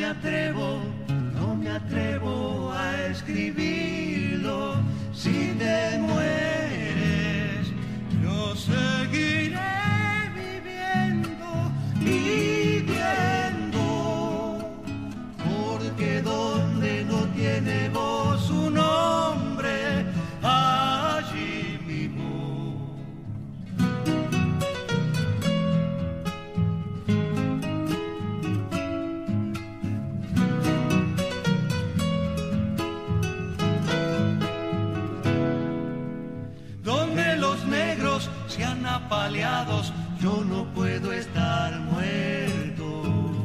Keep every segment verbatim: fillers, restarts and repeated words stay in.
atrevo, no me atrevo a escribirlo. Si te mueres, yo seguiré viviendo, viviendo, porque donde no tiene voz un hombre, allí mi voz. Donde los negros sean apaleados, yo no puedo estar muerto.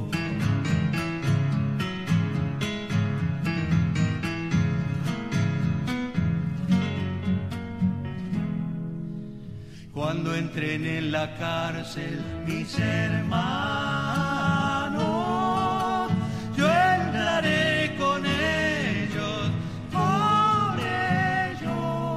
Cuando entren en la cárcel mis hermanos, yo entraré con ellos, por ellos.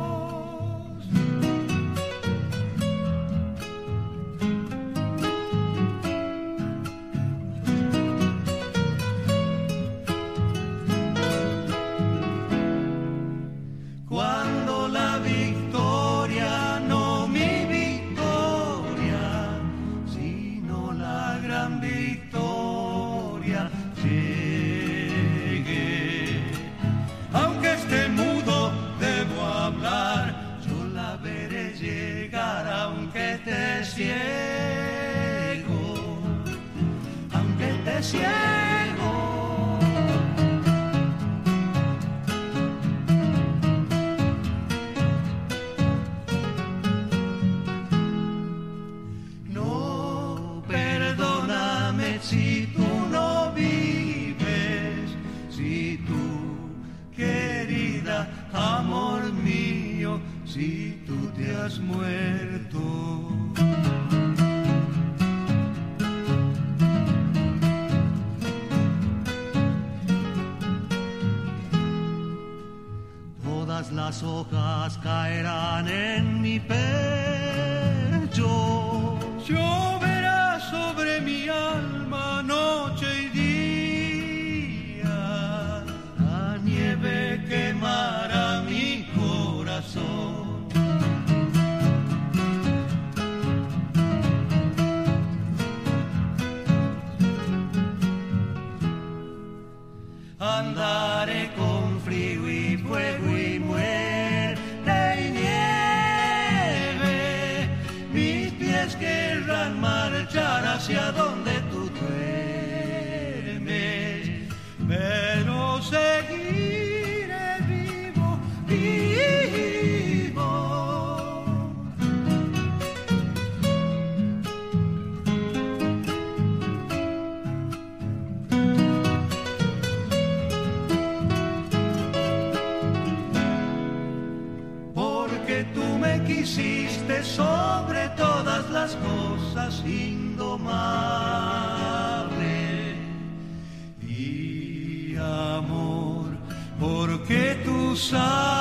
Cuando la victoria, no mi victoria, sino la gran victoria llegue. Aunque esté mudo, debo hablar, yo la veré llegar, aunque esté ciego, aunque esté ciego. Si tú no vives, si tú, querida, amor mío, si tú te has muerto. Todas las hojas caerán en mi pecho, lloverá sobre mi alma noche y día, la nieve quemará mi corazón. Andaré con frío y fuego y muerte y nieve, mis pies querrán marchar hacia donde tú duermes, pero seguiré vivo, vivo. Porque tú me quisiste sobre todas las cosas, indomable, y amor, porque tú sabes